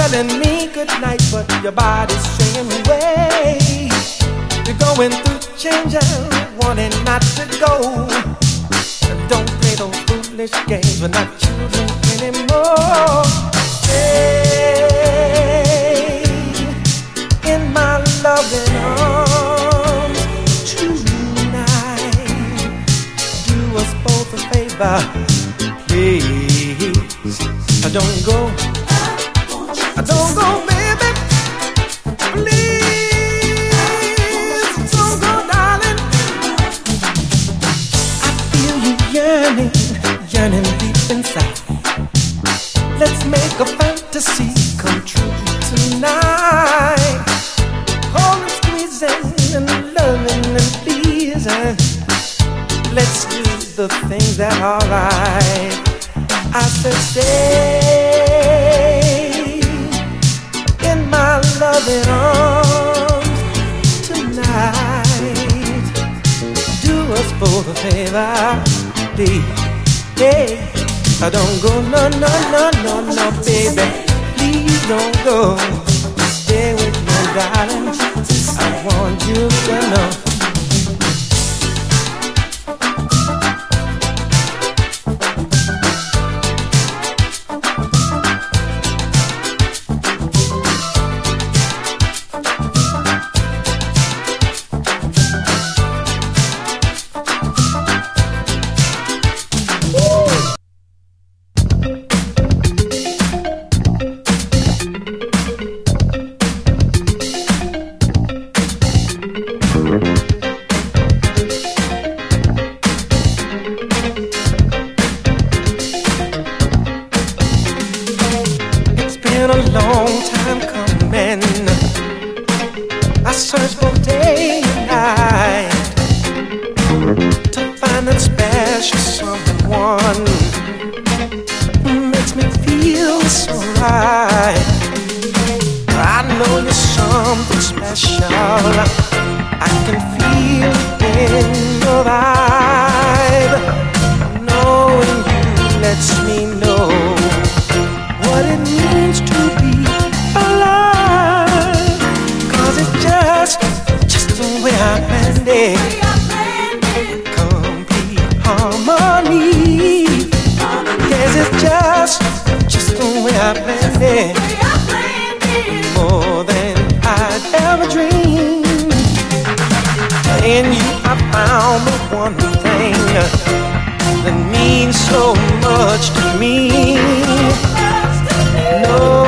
telling me good night, but your body's saying away. You're going through change and wanting not to go. Don't play those foolish games, we're not children anymore. Stay in my loving arms tonight. Do us both a favor, please. Don't go, don't go, baby. Please, don't go, darling. I feel you yearning deep inside. Let's make a fantasy come true tonight. Calling, squeezing, and loving and pleasing. Let's do the things that are right. I said stay in my loving arms tonight. Do us both a favor, please. Hey, don't go, no, no, no, no, no, baby. Please don't go. Stay with me, darling. I want you to know. A long time coming. I searched for day and night to find that special someone who makes me feel so right. I know you're something special. I can feel it in your vibe. Knowing you lets me know what it means to be alive. 'Cause it's just the way I planned it. Complete harmony. Yes, it's just the way I planned it. More than I'd ever dreamed. In you I found the one thing that means so much to me. No